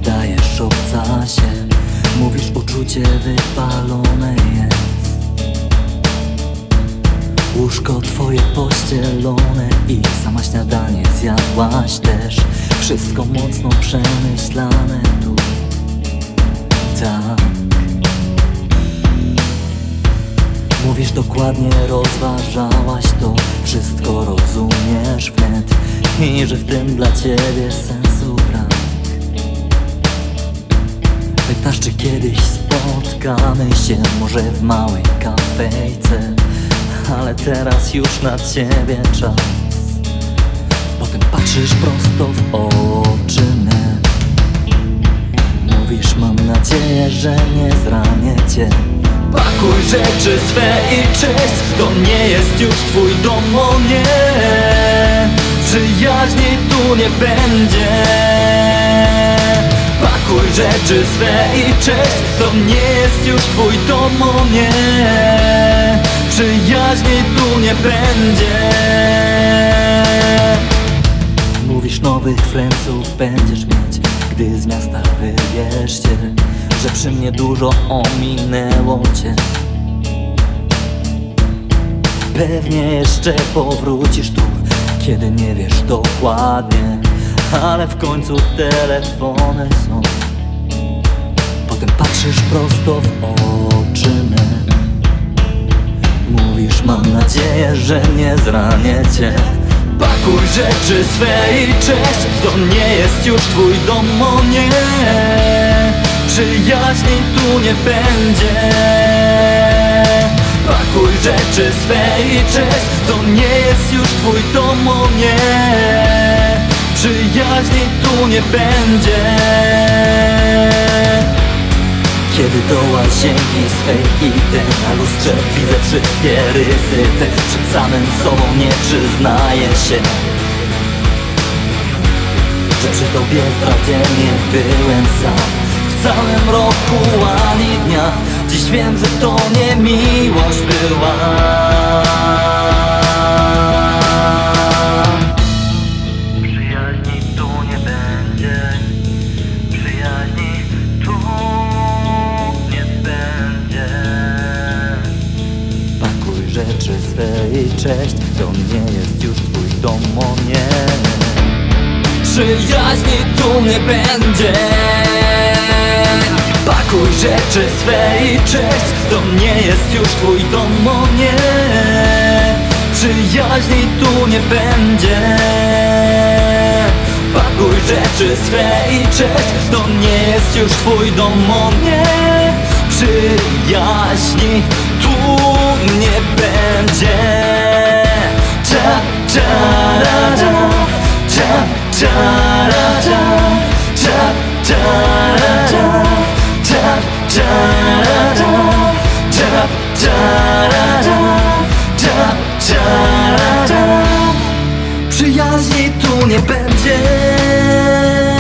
wydajesz obcasie. Mówisz, uczucie wypalone jest. Łóżko twoje pościelone i sama śniadanie zjadłaś też. Wszystko mocno przemyślane tu. Tak. Mówisz, dokładnie rozważałaś to. Wszystko rozumiesz wnet i że w tym dla ciebie sensu brak. Pytasz, czy kiedyś spotkamy się, może w małej kafejce, ale teraz już na ciebie czas. Potem patrzysz prosto w oczy me. Mówisz, mam nadzieję, że nie zranię cię. Pakuj rzeczy swe i cześć, to nie jest już twój dom, o nie. Przyjaźni tu nie będzie. Pakuj rzeczy swe i cześć, to nie jest już twój dom, o nie. Przyjaźni tu nie będzie. Mówisz, nowych friendsów będziesz mieć, gdy z miasta wybierz się, że przy mnie dużo ominęło cię. Pewnie jeszcze powrócisz tu, kiedy nie wiesz dokładnie, ale w końcu telefony są. Potem patrzysz prosto w oczy me. Mówisz, mam nadzieję, że nie zranię cię. Pakuj rzeczy swe i cześć, to nie jest już twój dom, o nie. Przyjaźni tu nie będzie. Pakuj rzeczy swe i cześć, to nie jest już twój dom, o nie. Przyjaźni tu nie będzie. Kiedy do łazienki swej idę, na lustrze widzę wszystkie rysy te. Przed samym sobą nie przyznaję się, że przy tobie wprawdzie nie byłem sam. W całym roku ani dnia, dziś wiem, że to nie miłość była. Przyjaźni tu nie będzie. Przyjaźni tu nie będzie. Pakuj rzeczy swe i cześć, to nie jest już twój dom, o nie. Przyjaźni tu nie będzie. Pakuj rzeczy swe i cześć, to nie jest już twój dom, o nie. Przyjaźni tu nie będzie. Pakuj rzeczy swe i cześć, to nie jest już twój dom, o nie. Przyjaźni tu nie będzie. Ta, ta, ra, ta, ta, ta, ra, ta, ta, ta, ra, ta. Przyjaźni tu nie będzie.